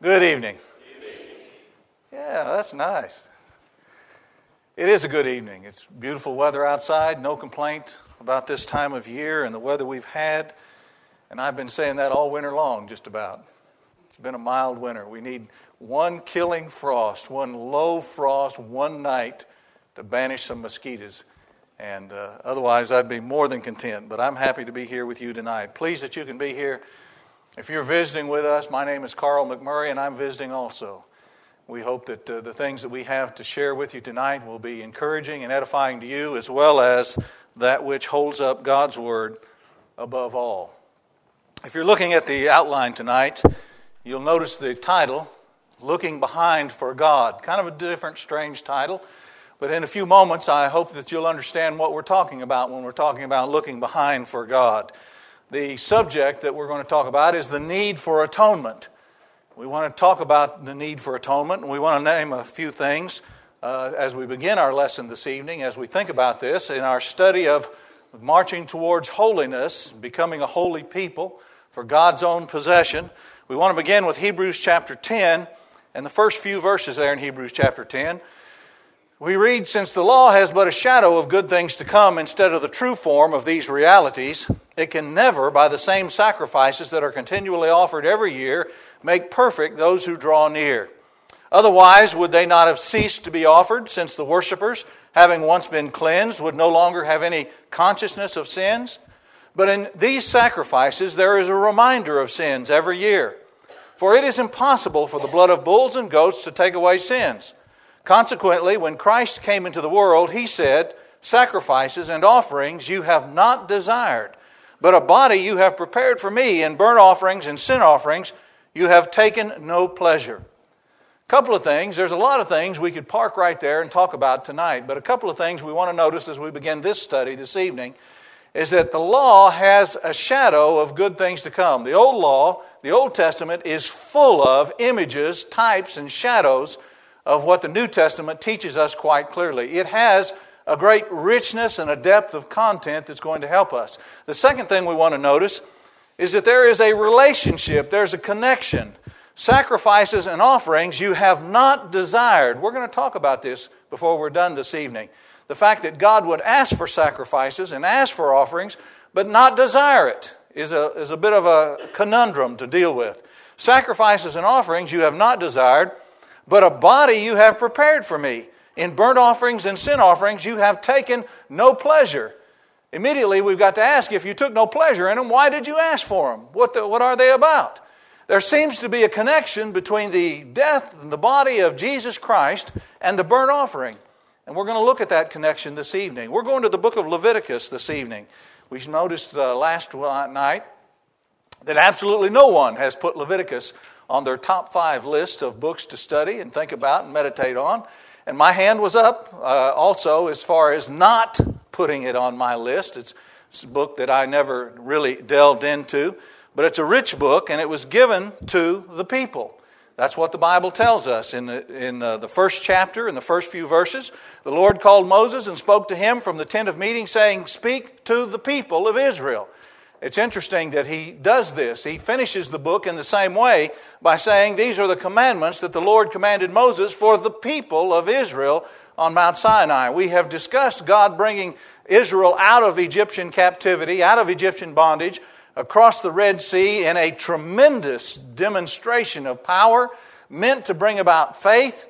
Good evening. Yeah, that's nice. It is a good evening. It's beautiful weather outside. No complaint about this time of year and the weather we've had. And I've been saying that all winter long, just about. It's been a mild winter. We need one killing frost, one low frost, one night to banish some mosquitoes. And otherwise, I'd be more than content. But I'm happy to be here with you tonight. Pleased that you can be here. If you're visiting with us, my name is Carl McMurray, and I'm visiting also. We hope that the things that we have to share with you tonight will be encouraging and edifying to you, as well as that which holds up God's Word above all. If you're looking at the outline tonight, you'll notice the title, Looking Behind for God. Kind of a different, strange title. But in a few moments, I hope that you'll understand what we're talking about when we're talking about looking behind for God. The subject that we're going to talk about is the need for atonement. We want to talk about the need for atonement, and we want to name a few things as we begin our lesson this evening, as we think about this in our study of marching towards holiness, becoming a holy people for God's own possession. We want to begin with Hebrews chapter 10, and the first few verses there in Hebrews chapter 10. We read, "Since the law has but a shadow of good things to come instead of the true form of these realities, it can never, by the same sacrifices that are continually offered every year, make perfect those who draw near. Otherwise, would they not have ceased to be offered, since the worshipers, having once been cleansed, would no longer have any consciousness of sins? But in these sacrifices there is a reminder of sins every year. For it is impossible for the blood of bulls and goats to take away sins. Consequently, when Christ came into the world, He said, 'Sacrifices and offerings you have not desired, but a body you have prepared for me, and burnt offerings and sin offerings you have taken no pleasure.'" A couple of things. There's a lot of things we could park right there and talk about tonight, but a couple of things we want to notice as we begin this study this evening is that the law has a shadow of good things to come. The old law, the Old Testament, is full of images, types, and shadows of what the New Testament teaches us quite clearly. It has a great richness and a depth of content that's going to help us. The second thing we want to notice is that there is a relationship, there's a connection. Sacrifices and offerings you have not desired. We're going to talk about this before we're done this evening. The fact that God would ask for sacrifices and ask for offerings, but not desire it is a bit of a conundrum to deal with. Sacrifices and offerings you have not desired, but a body you have prepared for me. In burnt offerings and sin offerings you have taken no pleasure. Immediately we've got to ask, if you took no pleasure in them, why did you ask for them? What are they about? There seems to be a connection between the death and the body of Jesus Christ and the burnt offering. And we're going to look at that connection this evening. We're going to the book of Leviticus this evening. We noticed last night that absolutely no one has put Leviticus on their top 5 list of books to study and think about and meditate on. And my hand was up also as far as not putting it on my list. It's a book that I never really delved into, but it's a rich book, and it was given to the people. That's what the Bible tells us. In the first chapter, in the first few verses, the Lord called Moses and spoke to him from the tent of meeting, saying, "Speak to the people of Israel." It's interesting that he does this. He finishes the book in the same way by saying, "These are the commandments that the Lord commanded Moses for the people of Israel on Mount Sinai." We have discussed God bringing Israel out of Egyptian captivity, out of Egyptian bondage, across the Red Sea in a tremendous demonstration of power meant to bring about faith.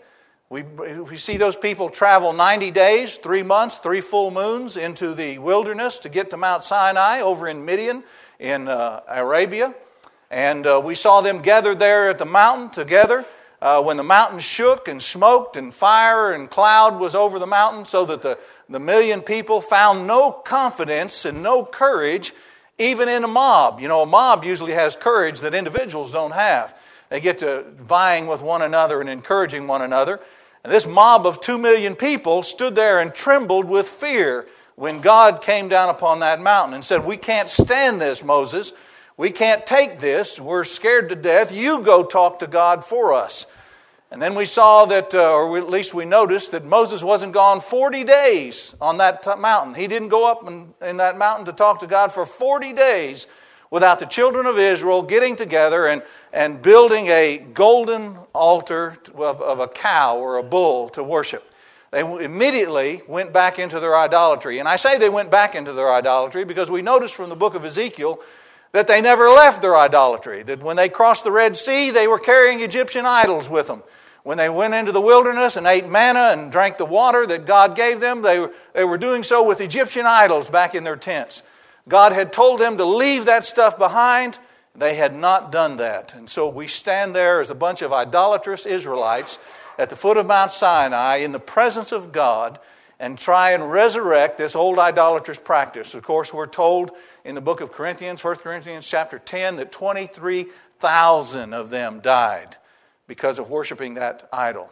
We see those people travel 90 days, 3 months, 3 full moons into the wilderness to get to Mount Sinai over in Midian in Arabia. And we saw them gathered there at the mountain together when the mountain shook and smoked and fire and cloud was over the mountain, so that the million people found no confidence and no courage even in a mob. You know, a mob usually has courage that individuals don't have. They get to vying with one another and encouraging one another. And this mob of 2 million people stood there and trembled with fear when God came down upon that mountain and said, "We can't stand this, Moses. We can't take this. We're scared to death. You go talk to God for us." And then we saw that, or at least we noticed, that Moses wasn't gone 40 days on that mountain. He didn't go up in that mountain to talk to God for 40 days without the children of Israel getting together and building a golden altar of a cow or a bull to worship. They immediately went back into their idolatry. And I say they went back into their idolatry because we notice from the book of Ezekiel that they never left their idolatry. That when they crossed the Red Sea, they were carrying Egyptian idols with them. When they went into the wilderness and ate manna and drank the water that God gave them, they were doing so with Egyptian idols back in their tents. God had told them to leave that stuff behind. They had not done that. And so we stand there as a bunch of idolatrous Israelites at the foot of Mount Sinai in the presence of God and try and resurrect this old idolatrous practice. Of course, we're told in the book of Corinthians, 1 Corinthians chapter 10, that 23,000 of them died because of worshiping that idol.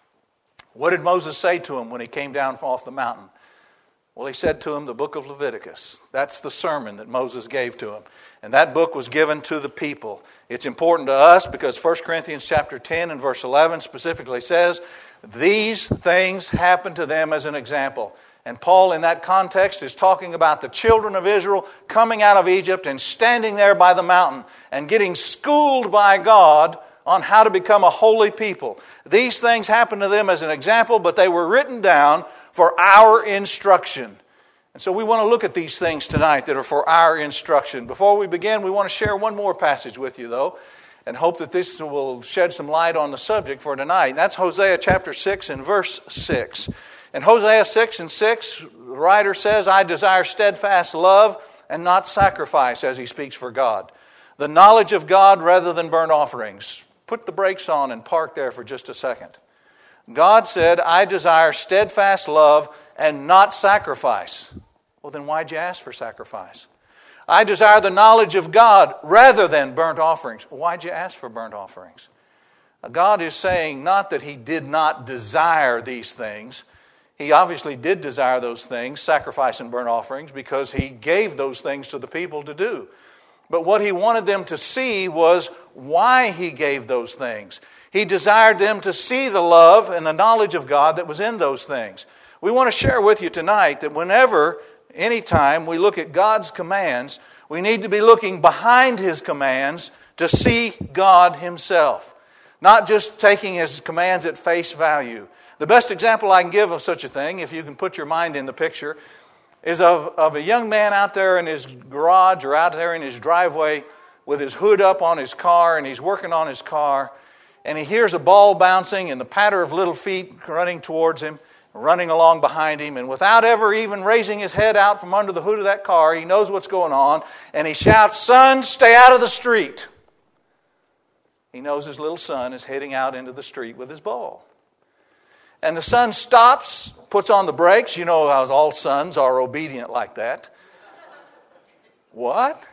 What did Moses say to him when he came down off the mountain? Well, he said to him the book of Leviticus. That's the sermon that Moses gave to him. And that book was given to the people. It's important to us because 1 Corinthians chapter 10 and verse 11 specifically says, these things happened to them as an example. And Paul in that context is talking about the children of Israel coming out of Egypt and standing there by the mountain and getting schooled by God on how to become a holy people. These things happened to them as an example, but they were written down for our instruction. And so we want to look at these things tonight that are for our instruction. Before we begin, we want to share one more passage with you, though, and hope that this will shed some light on the subject for tonight. And that's Hosea chapter 6 and verse 6. In Hosea 6 and 6, the writer says, I desire steadfast love and not sacrifice, as he speaks for God. The knowledge of God rather than burnt offerings. Put the brakes on and park there for just a second. God said, I desire steadfast love and not sacrifice. Well, then why'd you ask for sacrifice? I desire the knowledge of God rather than burnt offerings. Why'd you ask for burnt offerings? God is saying not that He did not desire these things. He obviously did desire those things, sacrifice and burnt offerings, because He gave those things to the people to do. But what He wanted them to see was why He gave those things. He desired them to see the love and the knowledge of God that was in those things. We want to share with you tonight that whenever, anytime we look at God's commands, we need to be looking behind His commands to see God Himself. Not just taking His commands at face value. The best example I can give of such a thing, if you can put your mind in the picture, is of a young man out there in his garage or out there in his driveway with his hood up on his car, and he's working on his car, and he hears a ball bouncing and the patter of little feet running towards him, running along behind him, and without ever even raising his head out from under the hood of that car, he knows what's going on, and he shouts, "Son, stay out of the street." He knows his little son is heading out into the street with his ball. And the son stops, puts on the brakes. You know how all sons are obedient like that. What?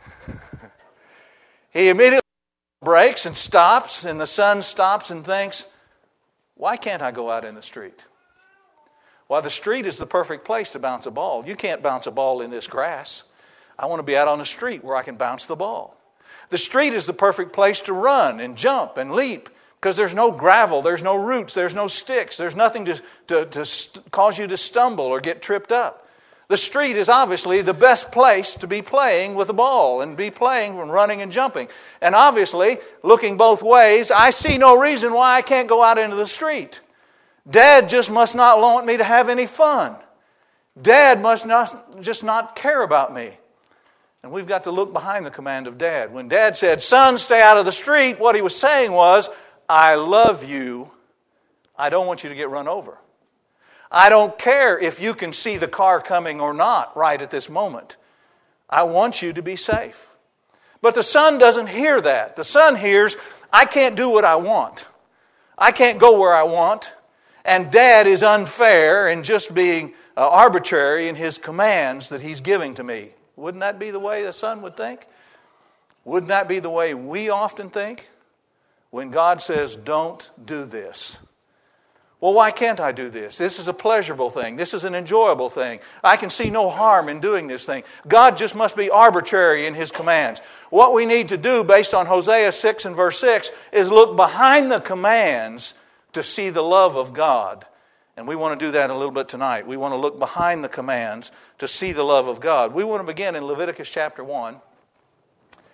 He immediately brakes and stops, and the son stops and thinks, why can't I go out in the street? Well, the street is the perfect place to bounce a ball. You can't bounce a ball in this grass. I want to be out on the street where I can bounce the ball. The street is the perfect place to run and jump and leap because there's no gravel, there's no roots, there's no sticks, there's nothing to cause you to stumble or get tripped up. The street is obviously the best place to be playing with a ball and be playing and running and jumping. And obviously, looking both ways, I see no reason why I can't go out into the street. Dad just must not want me to have any fun. Dad must just not care about me. And we've got to look behind the command of Dad. When Dad said, "Son, stay out of the street," what he was saying was, I love you. I don't want you to get run over. I don't care if you can see the car coming or not right at this moment. I want you to be safe. But the son doesn't hear that. The son hears, I can't do what I want. I can't go where I want. And Dad is unfair in just being arbitrary in his commands that he's giving to me. Wouldn't that be the way the son would think? Wouldn't that be the way we often think? When God says, don't do this. Well, why can't I do this? This is a pleasurable thing. This is an enjoyable thing. I can see no harm in doing this thing. God just must be arbitrary in His commands. What we need to do, based on Hosea 6 and verse 6, is look behind the commands to see the love of God. And we want to do that a little bit tonight. We want to look behind the commands to see the love of God. We want to begin in Leviticus chapter 1.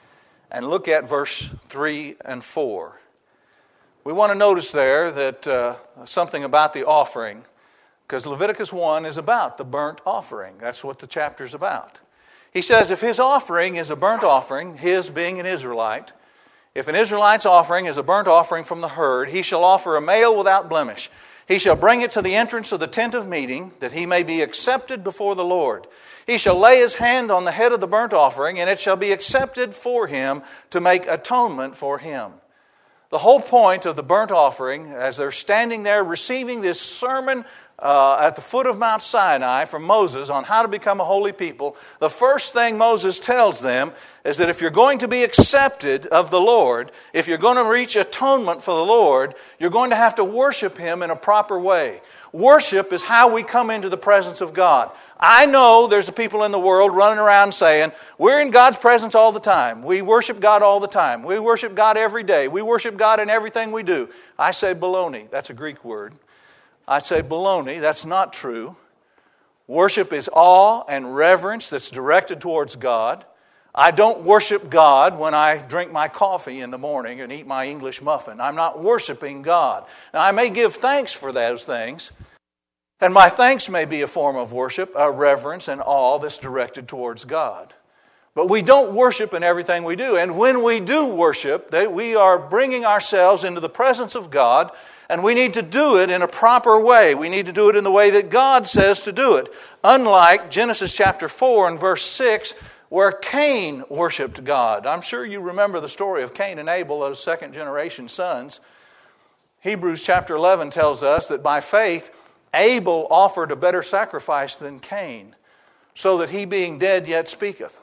and look at verse 3 and 4. We want to notice there that something about the offering, because Leviticus 1 is about the burnt offering. That's what the chapter is about. He says if his offering is a burnt offering, his being an Israelite, if an Israelite's offering is a burnt offering from the herd, he shall offer a male without blemish. He shall bring it to the entrance of the tent of meeting, that he may be accepted before the Lord. He shall lay his hand on the head of the burnt offering, and it shall be accepted for him to make atonement for him. The whole point of the burnt offering, as they're standing there receiving this sermon at the foot of Mount Sinai from Moses on how to become a holy people, the first thing Moses tells them is that if you're going to be accepted of the Lord, if you're going to reach atonement for the Lord, you're going to have to worship Him in a proper way. Worship is how we come into the presence of God. I know there's people in the world running around saying, we're in God's presence all the time. We worship God all the time. We worship God every day. We worship God in everything we do. I say baloney. That's a Greek word. I say baloney. That's not true. Worship is awe and reverence that's directed towards God. I don't worship God when I drink my coffee in the morning and eat my English muffin. I'm not worshiping God. Now, I may give thanks for those things, and my thanks may be a form of worship, a reverence and awe that's directed towards God. But we don't worship in everything we do. And when we do worship, we are bringing ourselves into the presence of God, and we need to do it in a proper way. We need to do it in the way that God says to do it. Unlike Genesis chapter 4 and verse 6, where Cain worshiped God. I'm sure you remember the story of Cain and Abel, those second generation sons. Hebrews chapter 11 tells us that by faith, Abel offered a better sacrifice than Cain, so that he being dead yet speaketh.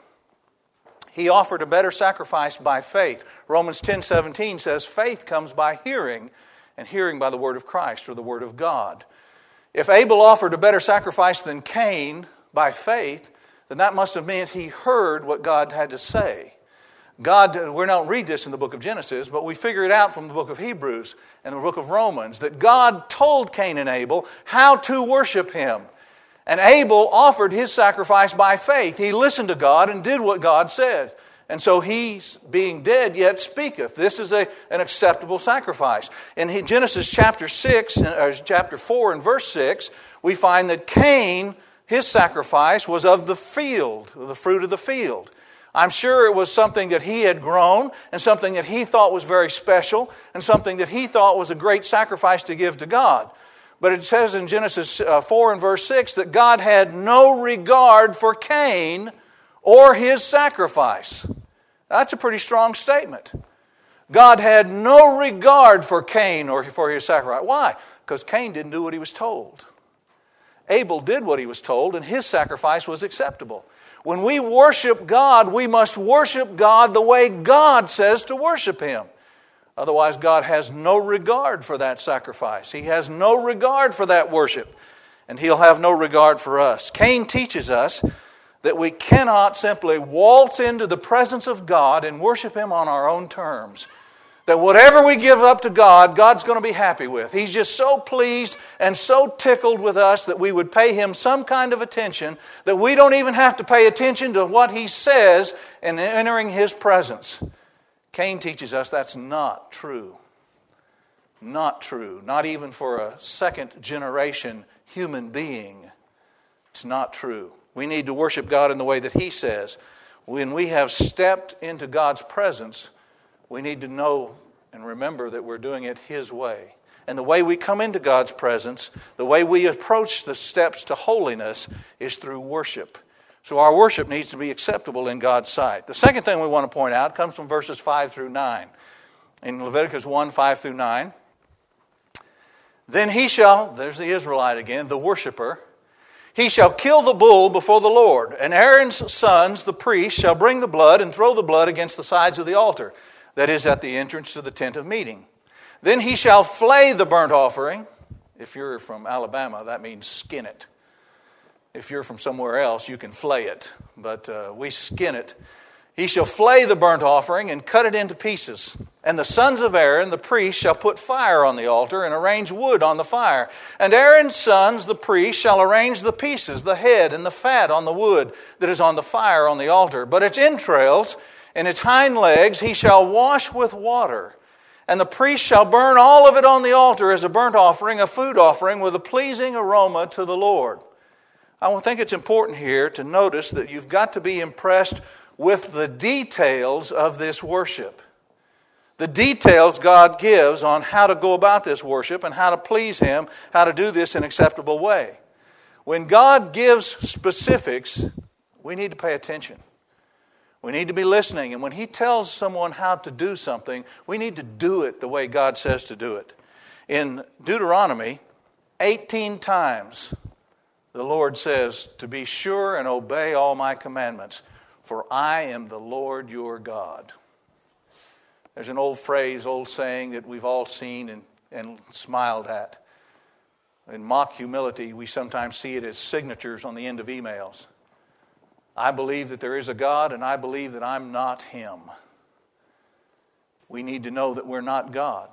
He offered a better sacrifice by faith. Romans 10:17 says, faith comes by hearing, and hearing by the word of Christ, or the word of God. If Abel offered a better sacrifice than Cain by faith, then that must have meant he heard what God had to say. We don't read this in the book of Genesis, but we figure it out from the book of Hebrews and the book of Romans, that God told Cain and Abel how to worship Him. And Abel offered his sacrifice by faith. He listened to God and did what God said. And so he, being dead, yet speaketh. This is an acceptable sacrifice. In Genesis chapter 4 and verse 6, we find that Cain, his sacrifice was of the field, the fruit of the field. I'm sure it was something that he had grown, and something that he thought was very special, and something that he thought was a great sacrifice to give to God. But it says in Genesis 4 and verse 6 that God had no regard for Cain or his sacrifice. That's a pretty strong statement. God had no regard for Cain or for his sacrifice. Why? Because Cain didn't do what he was told. Abel did what he was told, and his sacrifice was acceptable. When we worship God, we must worship God the way God says to worship Him. Otherwise, God has no regard for that sacrifice. He has no regard for that worship, and He'll have no regard for us. Cain teaches us that we cannot simply waltz into the presence of God and worship Him on our own terms. That whatever we give up to God, God's going to be happy with. He's just so pleased and so tickled with us that we would pay Him some kind of attention, that we don't even have to pay attention to what He says in entering His presence. Cain teaches us that's not true. Not true. Not even for a second generation human being. It's not true. We need to worship God in the way that He says. When we have stepped into God's presence, we need to know and remember that we're doing it His way. And the way we come into God's presence, the way we approach the steps to holiness, is through worship. So our worship needs to be acceptable in God's sight. The second thing we want to point out comes from verses 5 through 9. In Leviticus 1, 5 through 9. Then he shall, there's the Israelite again, the worshiper, he shall kill the bull before the Lord, and Aaron's sons, the priests, shall bring the blood and throw the blood against the sides of the altar, that is at the entrance to the tent of meeting. Then he shall flay the burnt offering. If you're from Alabama, that means skin it. If you're from somewhere else, you can flay it, but we skin it. He shall flay the burnt offering and cut it into pieces. And the sons of Aaron, the priests, shall put fire on the altar and arrange wood on the fire. And Aaron's sons, the priests, shall arrange the pieces, the head and the fat on the wood that is on the fire on the altar. But its entrails and its hind legs he shall wash with water. And the priest shall burn all of it on the altar as a burnt offering, a food offering, with a pleasing aroma to the Lord. I think it's important here to notice that you've got to be impressed with the details of this worship. The details God gives on how to go about this worship and how to please Him, how to do this in an acceptable way. When God gives specifics, we need to pay attention. We need to be listening. And when He tells someone how to do something, we need to do it the way God says to do it. In Deuteronomy, 18 times the Lord says to be sure and obey all my commandments, for I am the Lord your God. There's an old phrase, old saying that we've all seen and smiled at. In mock humility, we sometimes see it as signatures on the end of emails. I believe that there is a God, and I believe that I'm not Him. We need to know that we're not God.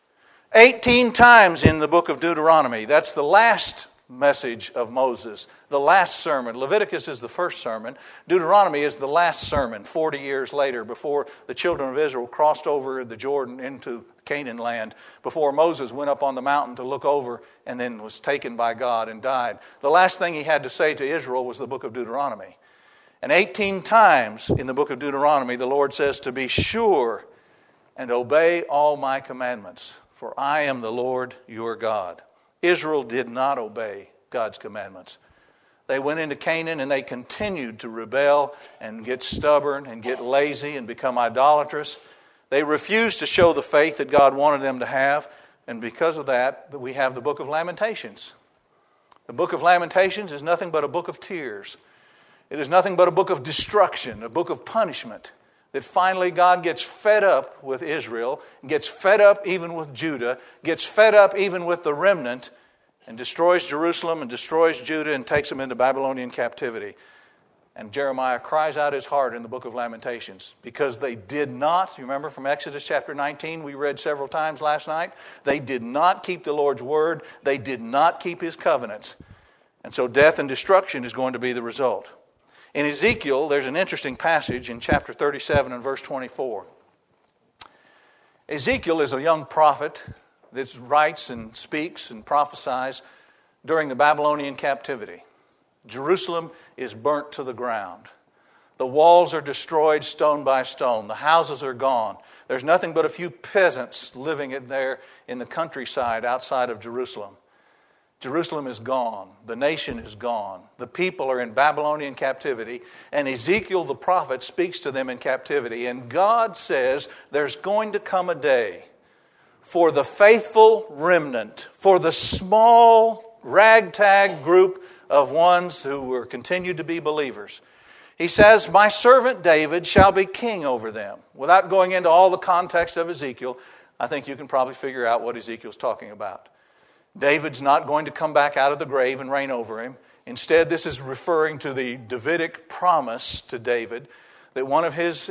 18 times in the book of Deuteronomy. That's the last message of Moses, the last sermon. Leviticus is the first sermon. Deuteronomy is the last sermon, 40 years later, before the children of Israel crossed over the Jordan into Canaan land, before Moses went up on the mountain to look over and then was taken by God and died. The last thing he had to say to Israel was the book of Deuteronomy. And 18 times in the book of Deuteronomy, the Lord says to be sure and obey all my commandments, for I am the Lord your God. Israel did not obey God's commandments. They went into Canaan and they continued to rebel and get stubborn and get lazy and become idolatrous. They refused to show the faith that God wanted them to have, and because of that, we have the book of Lamentations. The book of Lamentations is nothing but a book of tears. It is nothing but a book of destruction, a book of punishment, that finally God gets fed up with Israel, gets fed up even with Judah, gets fed up even with the remnant, and destroys Jerusalem and destroys Judah and takes them into Babylonian captivity. And Jeremiah cries out his heart in the book of Lamentations because they did not, you remember from Exodus chapter 19, we read several times last night, they did not keep the Lord's word, they did not keep His covenants. And so death and destruction is going to be the result. In Ezekiel, there's an interesting passage in chapter 37 and verse 24. Ezekiel is a young prophet that writes and speaks and prophesies during the Babylonian captivity. Jerusalem is burnt to the ground. The walls are destroyed stone by stone. The houses are gone. There's nothing but a few peasants living there in the countryside outside of Jerusalem. Jerusalem is gone. The nation is gone. The people are in Babylonian captivity. And Ezekiel the prophet speaks to them in captivity. And God says there's going to come a day for the faithful remnant, for the small ragtag group of ones who will continue to be believers. He says, my servant David shall be king over them. Without going into all the context of Ezekiel, I think you can probably figure out what Ezekiel's talking about. David's not going to come back out of the grave and reign over him. Instead, this is referring to the Davidic promise to David that one of his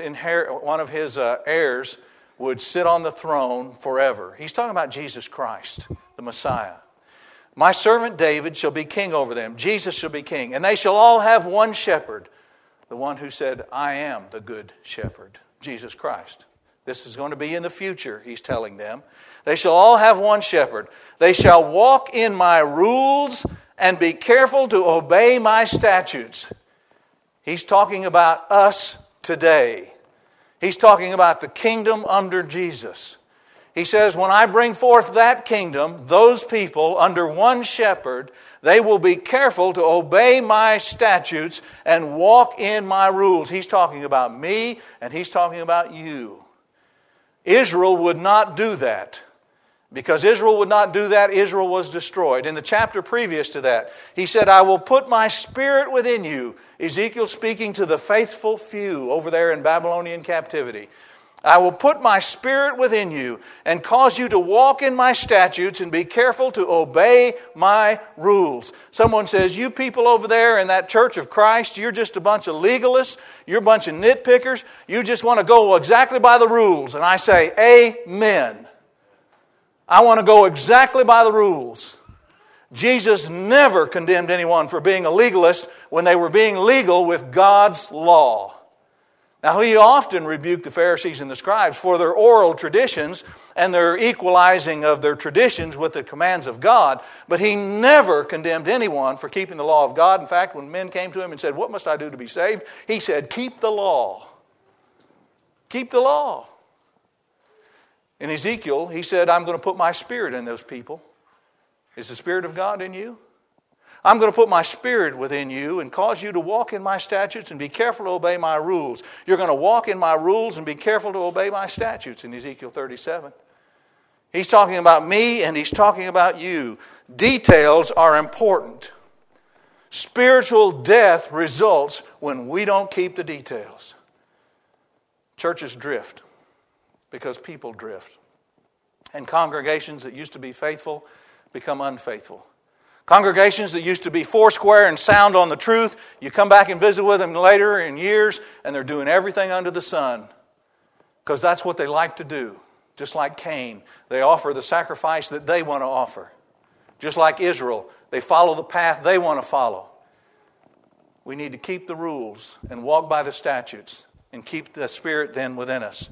heirs would sit on the throne forever. He's talking about Jesus Christ, the Messiah. My servant David shall be king over them. Jesus shall be king. And they shall all have one shepherd, the one who said, I am the good shepherd, Jesus Christ. This is going to be in the future, he's telling them. They shall all have one shepherd. They shall walk in my rules and be careful to obey my statutes. He's talking about us today. He's talking about the kingdom under Jesus. He says, when I bring forth that kingdom, those people under one shepherd, they will be careful to obey my statutes and walk in my rules. He's talking about me and he's talking about you. Israel would not do that. Because Israel would not do that, Israel was destroyed. In the chapter previous to that, he said, I will put my spirit within you. Ezekiel speaking to the faithful few over there in Babylonian captivity. I will put my spirit within you and cause you to walk in my statutes and be careful to obey my rules. Someone says, you people over there in that church of Christ, you're just a bunch of legalists. You're a bunch of nitpickers. You just want to go exactly by the rules. And I say, amen. I want to go exactly by the rules. Jesus never condemned anyone for being a legalist when they were being legal with God's law. Now, he often rebuked the Pharisees and the scribes for their oral traditions and their equalizing of their traditions with the commands of God, but he never condemned anyone for keeping the law of God. In fact, when men came to him and said, "What must I do to be saved?" he said, "Keep the law. Keep the law." In Ezekiel, he said, "I'm going to put my Spirit in those people." Is the Spirit of God in you? I'm going to put my Spirit within you and cause you to walk in my statutes and be careful to obey my rules. You're going to walk in my rules and be careful to obey my statutes in Ezekiel 37. He's talking about me and he's talking about you. Details are important. Spiritual death results when we don't keep the details. Churches drift because people drift. And congregations that used to be faithful become unfaithful. Congregations that used to be foursquare and sound on the truth, you come back and visit with them later in years, and they're doing everything under the sun because that's what they like to do. Just like Cain, they offer the sacrifice that they want to offer. Just like Israel, they follow the path they want to follow. We need to keep the rules and walk by the statutes and keep the Spirit then within us.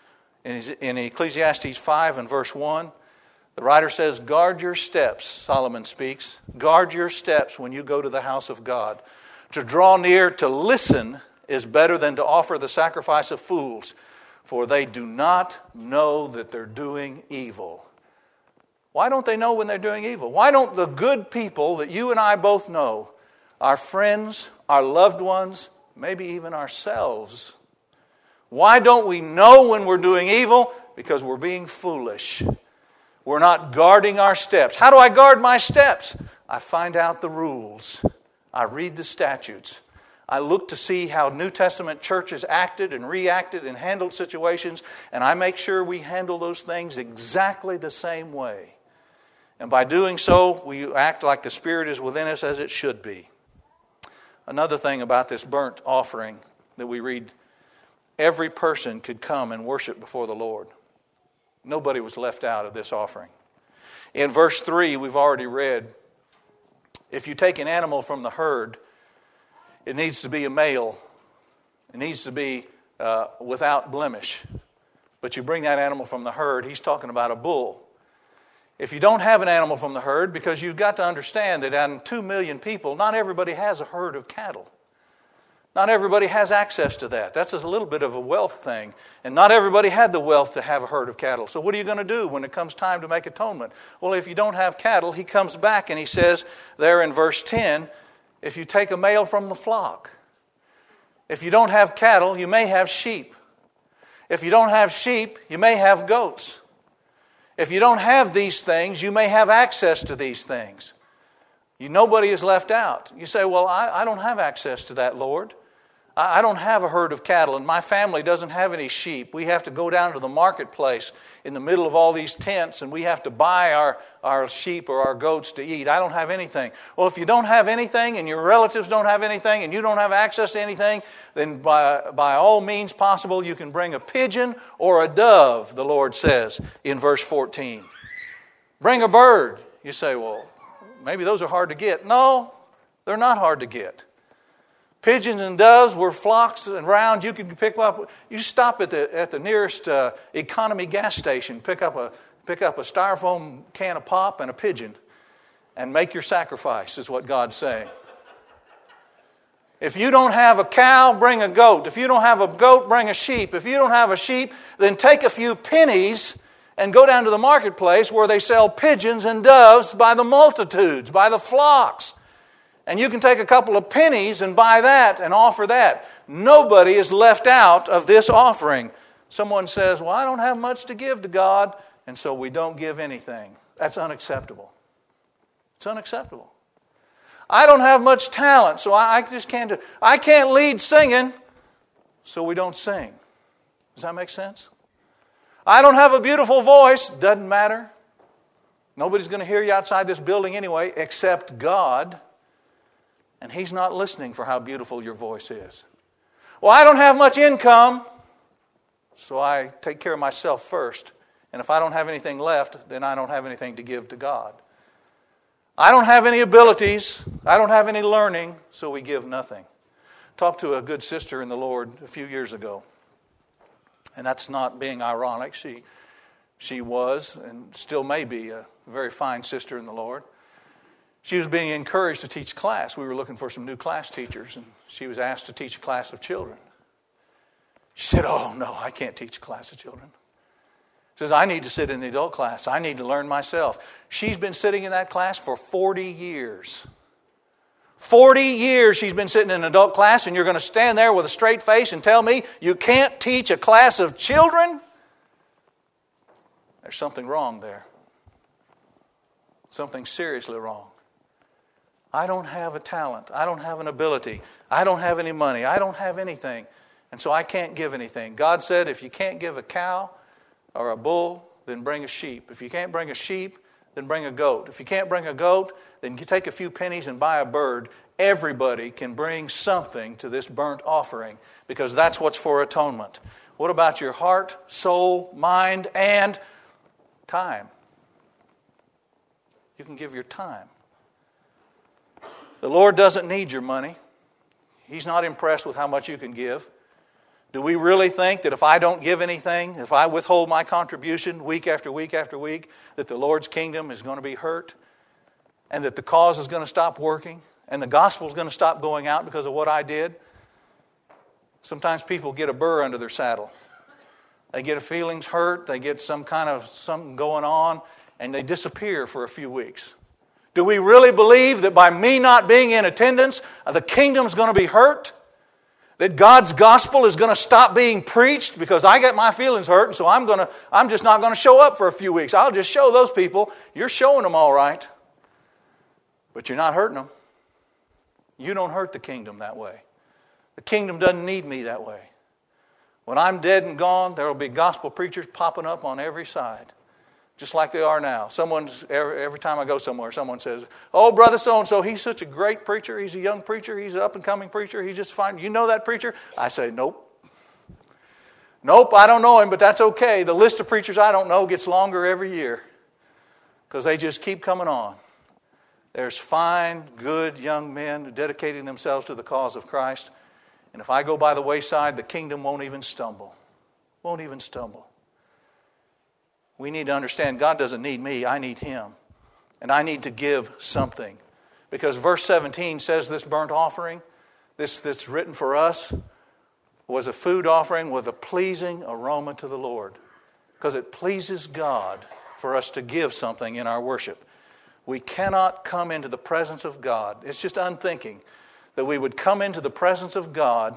In Ecclesiastes 5 and verse 1, the writer says, "Guard your steps," Solomon speaks. "Guard your steps when you go to the house of God. To draw near to listen is better than to offer the sacrifice of fools, for they do not know that they're doing evil." Why don't they know when they're doing evil? Why don't the good people that you and I both know, our friends, our loved ones, maybe even ourselves, why don't we know when we're doing evil? Because we're being foolish. We're not guarding our steps. How do I guard my steps? I find out the rules. I read the statutes. I look to see how New Testament churches acted and reacted and handled situations, and I make sure we handle those things exactly the same way. And by doing so, we act like the Spirit is within us as it should be. Another thing about this burnt offering that we read, every person could come and worship before the Lord. Nobody was left out of this offering. In verse 3, we've already read, if you take an animal from the herd, it needs to be a male. It needs to be without blemish. But you bring that animal from the herd, he's talking about a bull. If you don't have an animal from the herd, because you've got to understand that out of 2 million people, not everybody has a herd of cattle. Not everybody has access to that. That's a little bit of a wealth thing. And not everybody had the wealth to have a herd of cattle. So what are you going to do when it comes time to make atonement? Well, if you don't have cattle, he comes back and he says there in verse 10, if you take a male from the flock. If you don't have cattle, you may have sheep. If you don't have sheep, you may have goats. If you don't have these things, you may have access to these things. Nobody is left out. You say, well, I don't have access to that, Lord. I don't have a herd of cattle, and my family doesn't have any sheep. We have to go down to the marketplace in the middle of all these tents, and we have to buy our sheep or our goats to eat. I don't have anything. Well, if you don't have anything, and your relatives don't have anything, and you don't have access to anything, then by all means possible, you can bring a pigeon or a dove, the Lord says in verse 14. Bring a bird. You say, well, maybe those are hard to get. No, they're not hard to get. Pigeons and doves were flocks around. You could pick up. You stop at the nearest economy gas station, pick up a styrofoam can of pop and a pigeon, and make your sacrifice. Is what God's saying. If you don't have a cow, bring a goat. If you don't have a goat, bring a sheep. If you don't have a sheep, then take a few pennies and go down to the marketplace where they sell pigeons and doves by the multitudes, by the flocks. And you can take a couple of pennies and buy that and offer that. Nobody is left out of this offering. Someone says, well, I don't have much to give to God, and so we don't give anything. That's unacceptable. It's unacceptable. I don't have much talent, so I just can't do it. I can't lead singing, so we don't sing. Does that make sense? I don't have a beautiful voice. Doesn't matter. Nobody's going to hear you outside this building anyway, except God. And He's not listening for how beautiful your voice is. Well, I don't have much income, so I take care of myself first. And if I don't have anything left, then I don't have anything to give to God. I don't have any abilities. I don't have any learning, so we give nothing. talked to a good sister in the Lord a few years ago. And that's not being ironic. She was and still may be a very fine sister in the Lord. She was being encouraged to teach class. We were looking for some new class teachers, and she was asked to teach a class of children. She said, "Oh, no, I can't teach a class of children." She says, "I need to sit in the adult class. I need to learn myself." She's been sitting in that class for 40 years. 40 years she's been sitting in an adult class, and you're going to stand there with a straight face and tell me you can't teach a class of children? There's something wrong there. Something seriously wrong. I don't have a talent. I don't have an ability. I don't have any money. I don't have anything. And so I can't give anything. God said, if you can't give a cow or a bull, then bring a sheep. If you can't bring a sheep, then bring a goat. If you can't bring a goat, then you take a few pennies and buy a bird. Everybody can bring something to this burnt offering because that's what's for atonement. What about your heart, soul, mind, and time? You can give your time. The Lord doesn't need your money. He's not impressed with how much you can give. Do we really think that if I don't give anything, if I withhold my contribution week after week after week, that the Lord's kingdom is going to be hurt and that the cause is going to stop working and the gospel is going to stop going out because of what I did? Sometimes people get a burr under their saddle. They get a feelings hurt, they get some kind of something going on, and they disappear for a few weeks. Do we really believe that by me not being in attendance, the kingdom's going to be hurt? That God's gospel is going to stop being preached because I get my feelings hurt, and so I'm just not going to show up for a few weeks. I'll just show those people. You're showing them all right, but you're not hurting them. You don't hurt the kingdom that way. The kingdom doesn't need me that way. When I'm dead and gone, there will be gospel preachers popping up on every side, just like they are now. Every time I go somewhere, someone says, "Oh, brother so-and-so, he's such a great preacher. He's a young preacher. He's an up-and-coming preacher. He's just fine. You know that preacher?" I say, "Nope. Nope, I don't know him, but that's okay. The list of preachers I don't know gets longer every year because they just keep coming on." There's fine, good young men dedicating themselves to the cause of Christ. And if I go by the wayside, the kingdom won't even stumble. Won't even stumble. We need to understand God doesn't need me, I need Him. And I need to give something. Because verse 17 says this burnt offering, this that's written for us, was a food offering with a pleasing aroma to the Lord. Because it pleases God for us to give something in our worship. We cannot come into the presence of God. It's just unthinking that we would come into the presence of God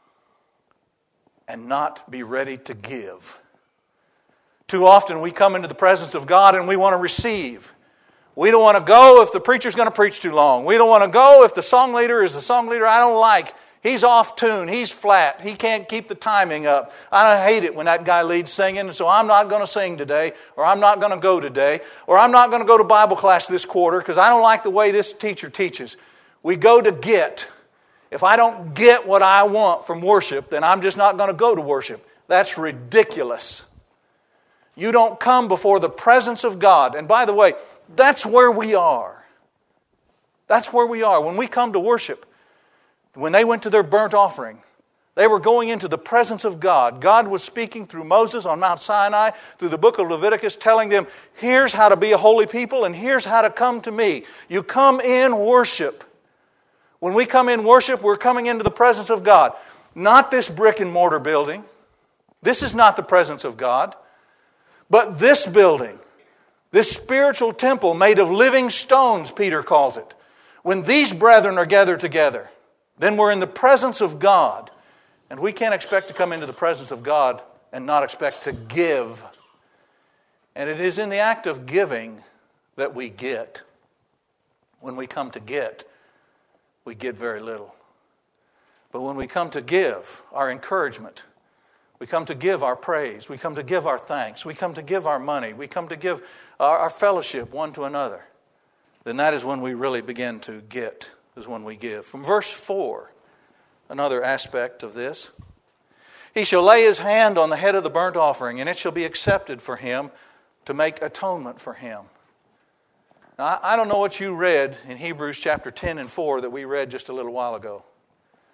and not be ready to give. Too often we come into the presence of God and we want to receive. We don't want to go if the preacher's going to preach too long. We don't want to go if the song leader is the song leader I don't like. He's off tune. He's flat. He can't keep the timing up. I hate it when that guy leads singing, so I'm not going to sing today, or I'm not going to go today, or I'm not going to go to Bible class this quarter because I don't like the way this teacher teaches. We go to get. If I don't get what I want from worship, then I'm just not going to go to worship. That's ridiculous. You don't come before the presence of God. And by the way, that's where we are. That's where we are. When we come to worship, when they went to their burnt offering, they were going into the presence of God. God was speaking through Moses on Mount Sinai, through the book of Leviticus, telling them, here's how to be a holy people and here's how to come to me. You come in worship. When we come in worship, we're coming into the presence of God. Not this brick and mortar building. This is not the presence of God. But this building, this spiritual temple made of living stones, Peter calls it. When these brethren are gathered together, then we're in the presence of God. And we can't expect to come into the presence of God and not expect to give. And it is in the act of giving that we get. When we come to get, we get very little. But when we come to give our encouragement, we come to give our praise, we come to give our thanks, we come to give our money, we come to give our fellowship one to another, then that is when we really begin to get, is when we give. From verse 4, another aspect of this. He shall lay his hand on the head of the burnt offering, and it shall be accepted for him to make atonement for him. Now, I don't know what you read in Hebrews chapter 10 and 4 that we read just a little while ago.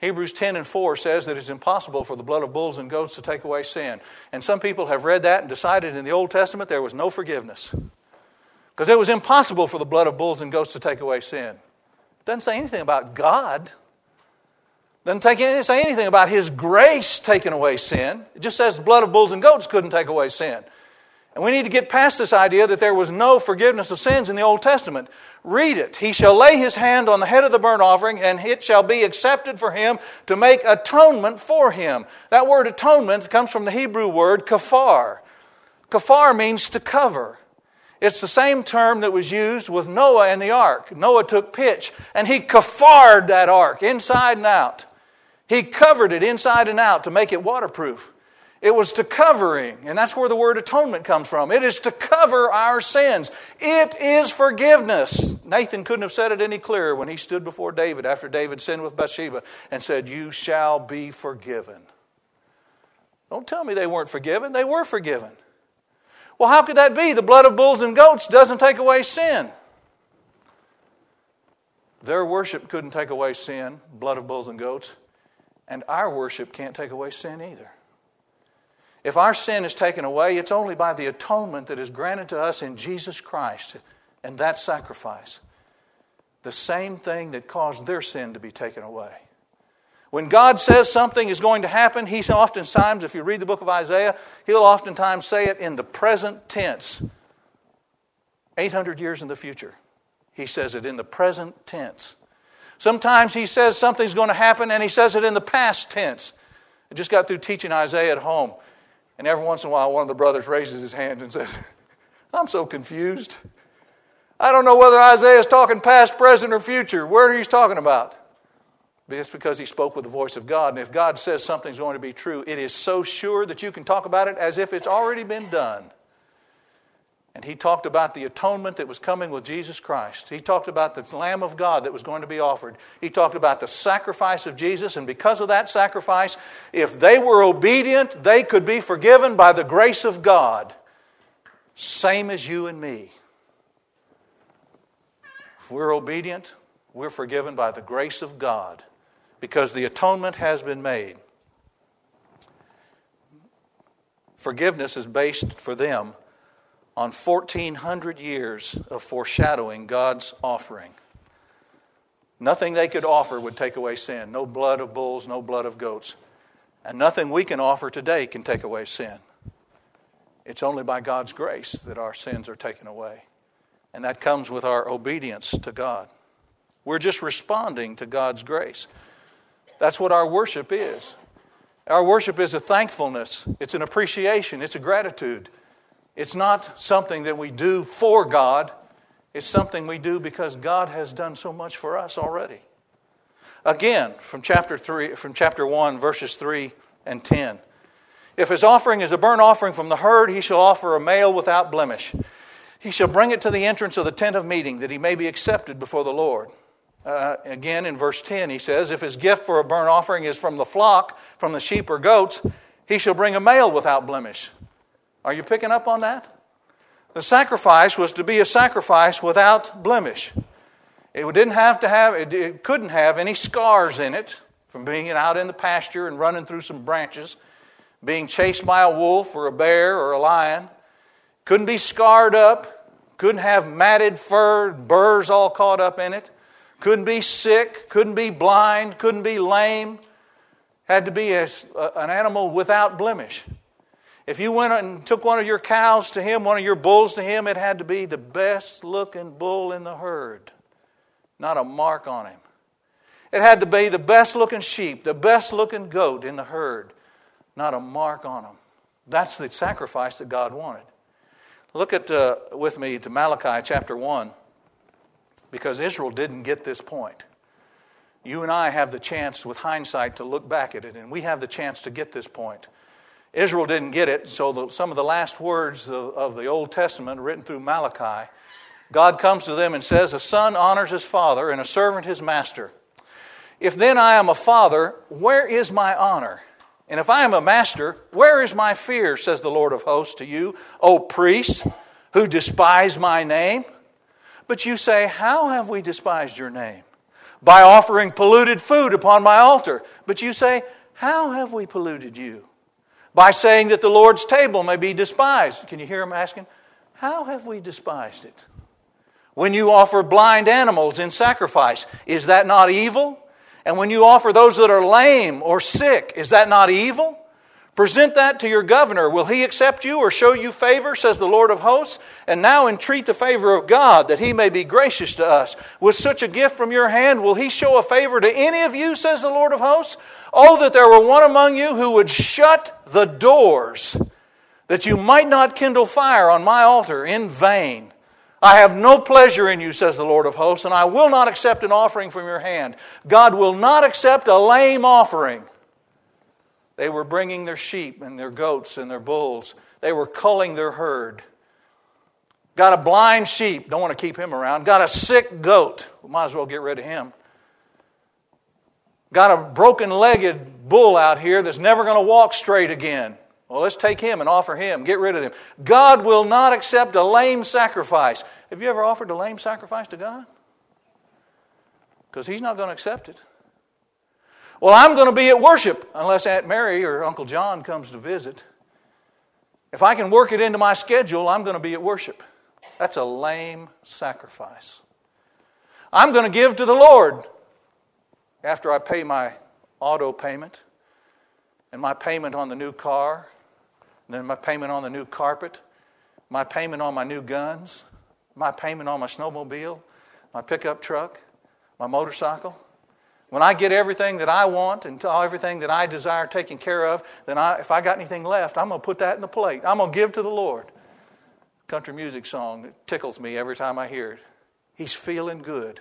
Hebrews 10:4 says that it's impossible for the blood of bulls and goats to take away sin. And some people have read that and decided in the Old Testament there was no forgiveness. Because it was impossible for the blood of bulls and goats to take away sin. It doesn't say anything about God. It doesn't say anything about His grace taking away sin. It just says the blood of bulls and goats couldn't take away sin. And we need to get past this idea that there was no forgiveness of sins in the Old Testament. Read it. He shall lay his hand on the head of the burnt offering, and it shall be accepted for him to make atonement for him. That word atonement comes from the Hebrew word kafar. Kafar means to cover. It's the same term that was used with Noah and the ark. Noah took pitch, and he kafared that ark inside and out. He covered it inside and out to make it waterproof. It was to covering, and that's where the word atonement comes from. It is to cover our sins. It is forgiveness. Nathan couldn't have said it any clearer when he stood before David after David sinned with Bathsheba and said, "You shall be forgiven." Don't tell me they weren't forgiven. They were forgiven. Well, how could that be? The blood of bulls and goats doesn't take away sin. Their worship couldn't take away sin, blood of bulls and goats, and our worship can't take away sin either. If our sin is taken away, it's only by the atonement that is granted to us in Jesus Christ and that sacrifice. The same thing that caused their sin to be taken away. When God says something is going to happen, He oftentimes, if you read the book of Isaiah, He'll oftentimes say it in the present tense. 800 years in the future. He says it in the present tense. Sometimes He says something's going to happen and He says it in the past tense. I just got through teaching Isaiah at home. And every once in a while, one of the brothers raises his hand and says, "I'm so confused. I don't know whether Isaiah is talking past, present, or future. Where he's talking about." But it's because he spoke with the voice of God. And if God says something's going to be true, it is so sure that you can talk about it as if it's already been done. And He talked about the atonement that was coming with Jesus Christ. He talked about the Lamb of God that was going to be offered. He talked about the sacrifice of Jesus. And because of that sacrifice, if they were obedient, they could be forgiven by the grace of God. Same as you and me. If we're obedient, we're forgiven by the grace of God because the atonement has been made. Forgiveness is based for them on 1,400 years of foreshadowing God's offering. Nothing they could offer would take away sin. No blood of bulls, no blood of goats. And nothing we can offer today can take away sin. It's only by God's grace that our sins are taken away. And that comes with our obedience to God. We're just responding to God's grace. That's what our worship is. Our worship is a thankfulness. It's an appreciation. It's a gratitude. It's not something that we do for God. It's something we do because God has done so much for us already. Again, from chapter 1, verses 3 and 10. If his offering is a burnt offering from the herd, he shall offer a male without blemish. He shall bring it to the entrance of the tent of meeting, that he may be accepted before the Lord. Again, in verse 10, he says, if his gift for a burnt offering is from the flock, from the sheep or goats, he shall bring a male without blemish. Are you picking up on that? The sacrifice was to be a sacrifice without blemish. It couldn't have any scars in it from being out in the pasture and running through some branches, being chased by a wolf or a bear or a lion. Couldn't be scarred up. Couldn't have matted fur, burrs all caught up in it. Couldn't be sick. Couldn't be blind. Couldn't be lame. Had to be an animal without blemish. If you went and took one of your cows to him, one of your bulls to him, it had to be the best looking bull in the herd. Not a mark on him. It had to be the best looking sheep, the best looking goat in the herd. Not a mark on him. That's the sacrifice that God wanted. Look at with me to Malachi chapter 1. Because Israel didn't get this point. You and I have the chance with hindsight to look back at it, and we have the chance to get this point. Israel didn't get it, so some of the last words of the Old Testament written through Malachi, God comes to them and says, a son honors his father and a servant his master. If then I am a father, where is my honor? And if I am a master, where is my fear, says the Lord of hosts to you, O priests, who despise my name? But you say, how have we despised your name? by offering polluted food upon my altar. But you say, how have we polluted you? By saying that the Lord's table may be despised. Can you hear him asking? How have we despised it? When you offer blind animals in sacrifice, is that not evil? And when you offer those that are lame or sick, is that not evil? Present that to your governor. Will he accept you or show you favor, says the Lord of hosts? And now entreat the favor of God, that he may be gracious to us. With such a gift from your hand, will he show a favor to any of you, says the Lord of hosts? Oh, that there were one among you who would shut the doors, that you might not kindle fire on my altar in vain. I have no pleasure in you, says the Lord of hosts, and I will not accept an offering from your hand. God will not accept a lame offering. They were bringing their sheep and their goats and their bulls. They were culling their herd. Got a blind sheep, don't want to keep him around. Got a sick goat, we might as well get rid of him. Got a broken-legged bull out here that's never going to walk straight again. Well, let's take him and offer him. Get rid of him. God will not accept a lame sacrifice. Have you ever offered a lame sacrifice to God? Because he's not going to accept it. Well, I'm going to be at worship unless Aunt Mary or Uncle John comes to visit. If I can work it into my schedule, I'm going to be at worship. That's a lame sacrifice. I'm going to give to the Lord after I pay my auto payment and my payment on the new car, and then my payment on the new carpet, my payment on my new guns, my payment on my snowmobile, my pickup truck, my motorcycle. When I get everything that I want and everything that I desire taken care of, then if I got anything left, I'm going to put that in the plate. I'm going to give to the Lord. Country music song that tickles me every time I hear it. He's feeling good.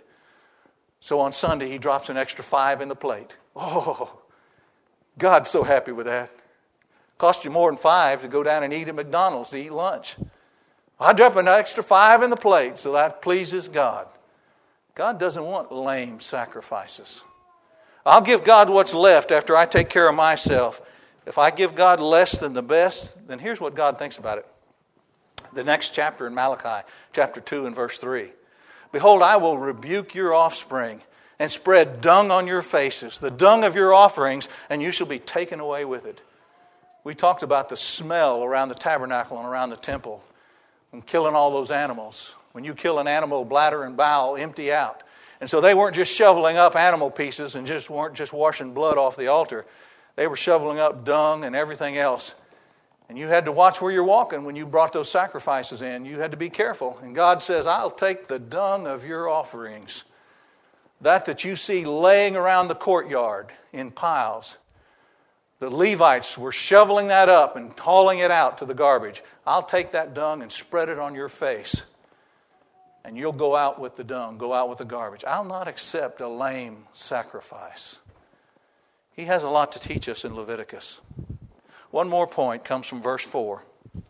So on Sunday, he drops an extra 5 in the plate. Oh, God's so happy with that. Cost you more than 5 to go down and eat at McDonald's to eat lunch. I drop an extra 5 in the plate, so that pleases God. God doesn't want lame sacrifices. I'll give God what's left after I take care of myself. If I give God less than the best, then here's what God thinks about it. The next chapter in Malachi, chapter 2 and verse 3. Behold, I will rebuke your offspring and spread dung on your faces, the dung of your offerings, and you shall be taken away with it. We talked about the smell around the tabernacle and around the temple and killing all those animals. When you kill an animal, bladder and bowel empty out. And so they weren't just shoveling up animal pieces and weren't just washing blood off the altar. They were shoveling up dung and everything else. And you had to watch where you're walking when you brought those sacrifices in. You had to be careful. And God says, I'll take the dung of your offerings. That you see laying around the courtyard in piles. The Levites were shoveling that up and hauling it out to the garbage. I'll take that dung and spread it on your face. And you'll go out with the dung, go out with the garbage. I'll not accept a lame sacrifice. He has a lot to teach us in Leviticus. One more point comes from verse 4.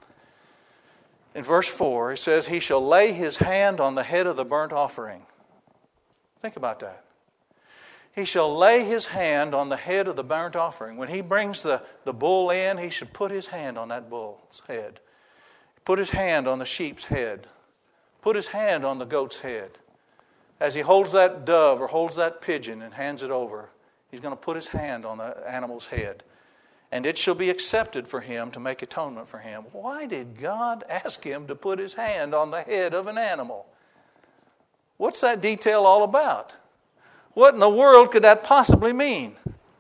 In verse 4, it says, he shall lay his hand on the head of the burnt offering. Think about that. He shall lay his hand on the head of the burnt offering. When he brings the bull in, he should put his hand on that bull's head. Put his hand on the sheep's head. Put his hand on the goat's head. As he holds that dove or holds that pigeon and hands it over, he's going to put his hand on the animal's head. And it shall be accepted for him to make atonement for him. Why did God ask him to put his hand on the head of an animal? What's that detail all about? What in the world could that possibly mean?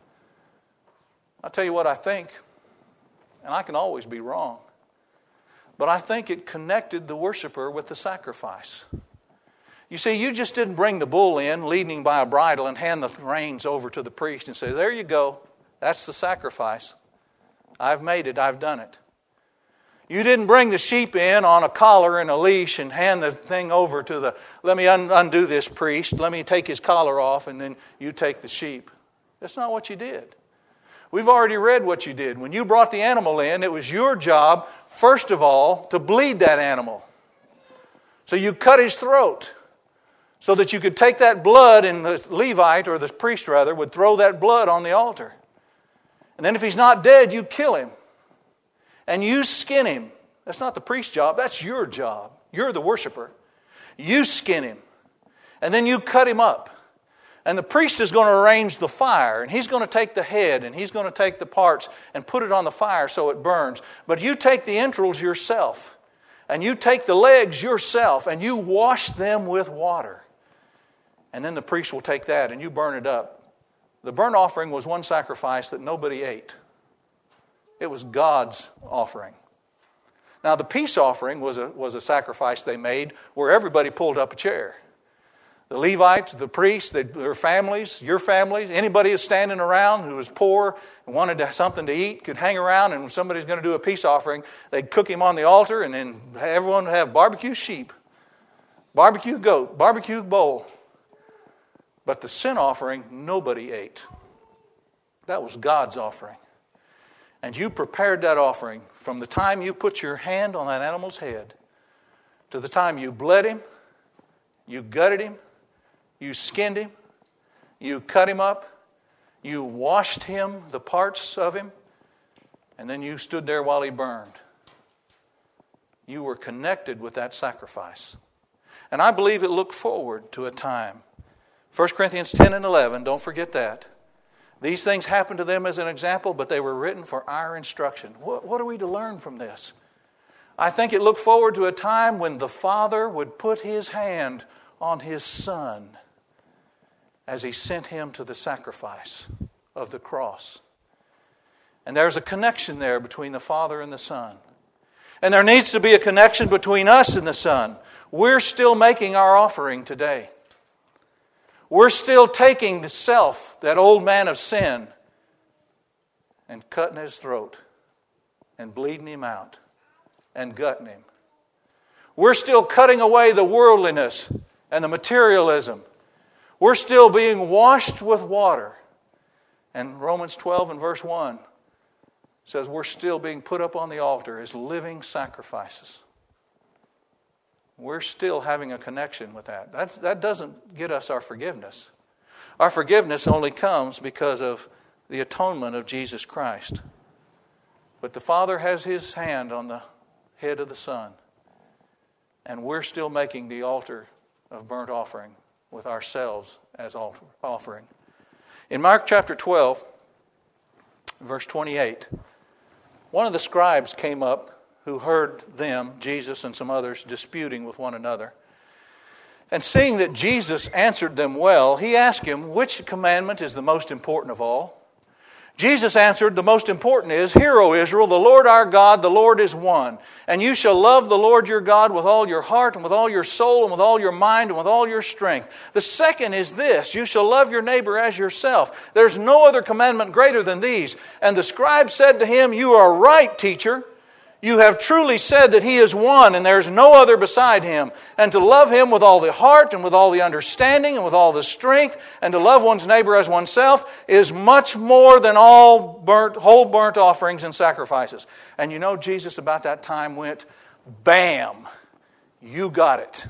I'll tell you what I think, and I can always be wrong. But I think it connected the worshiper with the sacrifice. You see, you just didn't bring the bull in, leading by a bridle, and hand the reins over to the priest and say, there you go, that's the sacrifice. I've made it, I've done it. You didn't bring the sheep in on a collar and a leash and hand the thing over to let me undo this priest, let me take his collar off, and then you take the sheep. That's not what you did. We've already read what you did. When you brought the animal in, it was your job, first of all, to bleed that animal. So you cut his throat so that you could take that blood, and the Levite, or the priest rather, would throw that blood on the altar. And then if he's not dead, you kill him. And you skin him. That's not the priest's job, that's your job. You're the worshiper. You skin him. And then you cut him up. And the priest is going to arrange the fire, and he's going to take the head, and he's going to take the parts and put it on the fire so it burns. But you take the entrails yourself, and you take the legs yourself, and you wash them with water. And then the priest will take that, and you burn it up. The burnt offering was one sacrifice that nobody ate. It was God's offering. Now, the peace offering was a sacrifice they made where everybody pulled up a chair. The Levites, the priests, their families, your families, anybody who's standing around who was poor and wanted something to eat could hang around, and when somebody's going to do a peace offering, they'd cook him on the altar, and then everyone would have barbecue sheep, barbecue goat, barbecue bull. But the sin offering, nobody ate. That was God's offering. And you prepared that offering from the time you put your hand on that animal's head to the time you bled him, you gutted him, you skinned him, you cut him up, you washed him, the parts of him, and then you stood there while he burned. You were connected with that sacrifice. And I believe it looked forward to a time. 1 Corinthians 10 and 11, don't forget that. These things happened to them as an example, but they were written for our instruction. What are we to learn from this? I think it looked forward to a time when the Father would put His hand on His Son as He sent Him to the sacrifice of the cross. And there's a connection there between the Father and the Son. And there needs to be a connection between us and the Son. We're still making our offering today. We're still taking the self, that old man of sin, and cutting his throat and bleeding him out and gutting him. We're still cutting away the worldliness and the materialism. We're still being washed with water. And Romans 12 and verse 1 says we're still being put up on the altar as living sacrifices. We're still having a connection with that. That doesn't get us our forgiveness. Our forgiveness only comes because of the atonement of Jesus Christ. But the Father has His hand on the head of the Son. And we're still making the altar of burnt offering with ourselves as offering. In Mark chapter 12, verse 28, one of the scribes came up who heard them, Jesus and some others, disputing with one another. And seeing that Jesus answered them well, he asked him, which commandment is the most important of all? Jesus answered, the most important is, Hear, O Israel, the Lord our God, the Lord is one. And you shall love the Lord your God with all your heart and with all your soul and with all your mind and with all your strength. The second is this, you shall love your neighbor as yourself. There's no other commandment greater than these. And the scribe said to him, You are right, teacher. You have truly said that He is one and there is no other beside Him. And to love Him with all the heart and with all the understanding and with all the strength and to love one's neighbor as oneself is much more than all whole burnt offerings and sacrifices. And you know, Jesus about that time went, bam, you got it.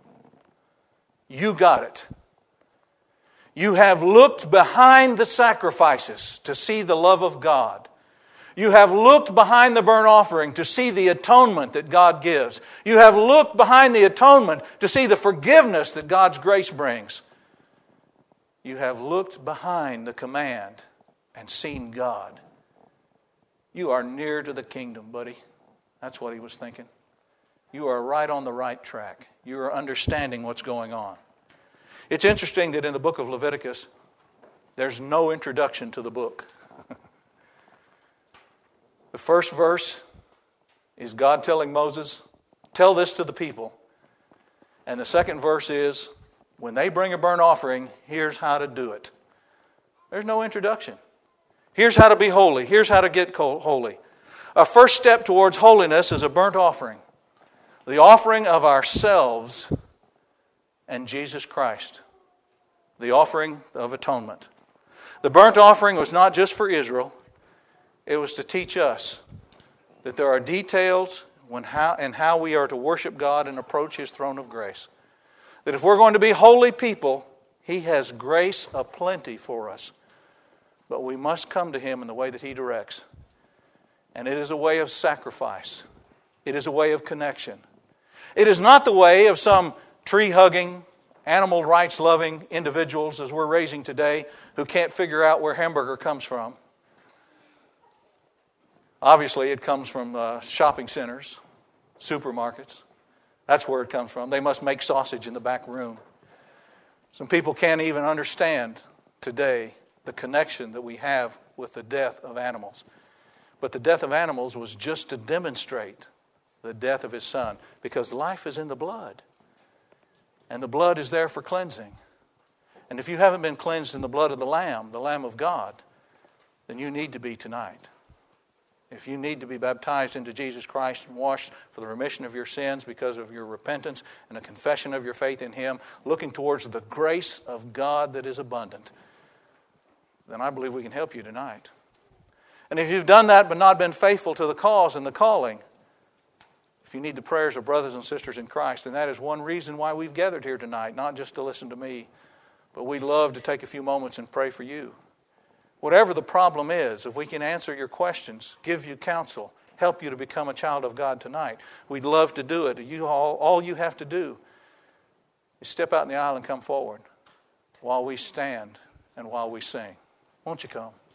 You got it. You have looked behind the sacrifices to see the love of God. You have looked behind the burnt offering to see the atonement that God gives. You have looked behind the atonement to see the forgiveness that God's grace brings. You have looked behind the command and seen God. You are near to the kingdom, buddy. That's what he was thinking. You are right on the right track. You are understanding what's going on. It's interesting that in the book of Leviticus, there's no introduction to the book. The first verse is God telling Moses, tell this to the people. And the second verse is, when they bring a burnt offering, here's how to do it. There's no introduction. Here's how to be holy. Here's how to get holy. A first step towards holiness is a burnt offering. The offering of ourselves and Jesus Christ. The offering of atonement. The burnt offering was not just for Israel. It was to teach us that there are details in how we are to worship God and approach His throne of grace. That if we're going to be holy people, He has grace aplenty for us. But we must come to Him in the way that He directs. And it is a way of sacrifice. It is a way of connection. It is not the way of some tree-hugging, animal rights loving individuals as we're raising today who can't figure out where hamburger comes from. Obviously, it comes from shopping centers, supermarkets. That's where it comes from. They must make sausage in the back room. Some people can't even understand today the connection that we have with the death of animals. But the death of animals was just to demonstrate the death of His Son, because life is in the blood. And the blood is there for cleansing. And if you haven't been cleansed in the blood of the Lamb of God, then you need to be tonight. If you need to be baptized into Jesus Christ and washed for the remission of your sins because of your repentance and a confession of your faith in Him, looking towards the grace of God that is abundant, then I believe we can help you tonight. And if you've done that but not been faithful to the cause and the calling, if you need the prayers of brothers and sisters in Christ, then that is one reason why we've gathered here tonight, not just to listen to me, but we'd love to take a few moments and pray for you. Whatever the problem is, if we can answer your questions, give you counsel, help you to become a child of God tonight, we'd love to do it. All you have to do is step out in the aisle and come forward while we stand and while we sing. Won't you come?